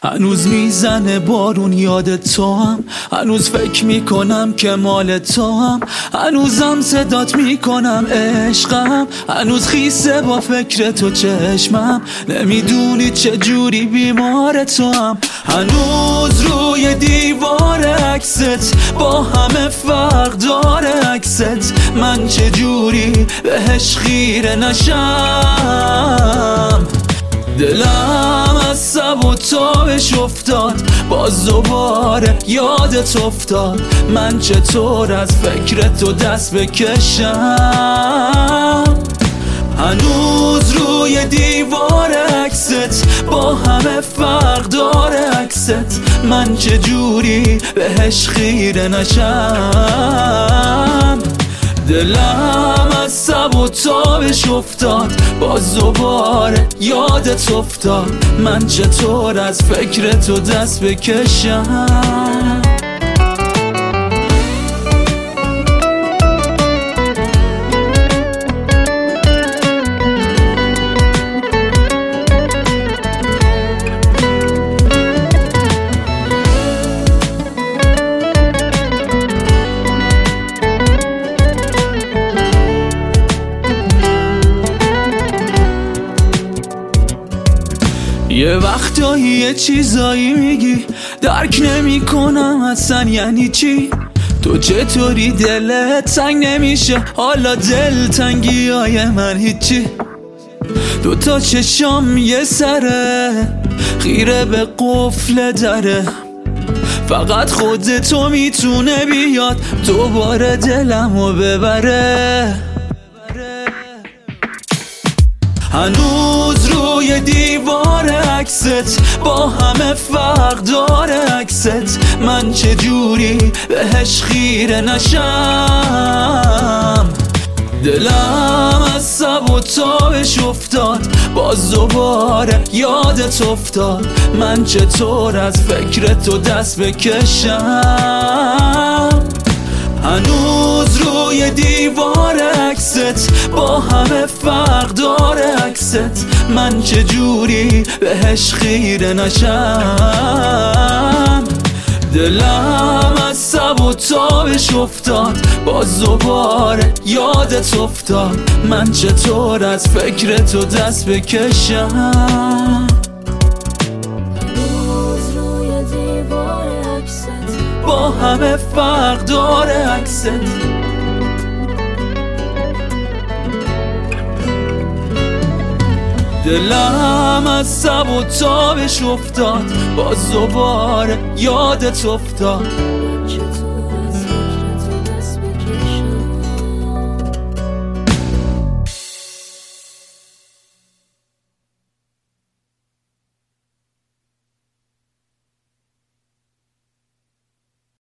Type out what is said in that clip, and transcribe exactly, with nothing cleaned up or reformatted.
هنوز میزنه بارون یاد تو هم، هنوز فکر میکنم که مال تو هم، هنوزم صدات میکنم عشقم، هنوز خیسه با فکر تو چشمم، نمیدونی چه جوری بیمار تو هم. هنوز روی دیوار عکست با همه فرق داره عکست، من چه جوری بهش خیره نشم. دلم از سب و تابش افتاد، باز دوباره یادت افتاد، من چطور از فکر تو دست بکشم. هنوز روی دیوار عکست با همه فرق داره عکست، من چجوری بهش خیره نشم. دلم از سب و تابش افتاد، باز دوباره یادت افتاد، من چطور از فکر تو دست بکشم. یه وقتایی یه چیزایی میگی درک نمی کنم اصلا یعنی چی. تو چطوری دلت تنگ نمیشه، حالا دل تنگی های من هیچی. دو تا چشام یه سره خیره به قفل دره، فقط خود تو میتونه بیاد دوباره دلمو ببره. هنوز روی دیوار عکست با همه فرق داره عکست، من چجوری بهش خیره نشم. دلم از سب و تابش افتاد، باز دوباره یادت افتاد، من چطور از فکر تو دست بکشم. هنوز روی دیوار عکست با همه فرق داره عکست، من چجوری بهش خیره نشم. دلم از سب و تابش افتاد، باز دوباره یادت افتاد، من چطور از فکر تو دست بکشم. با همه فرق داره عکست، دلم از سب و تابش افتاد، باز دوباره یادت افتاد.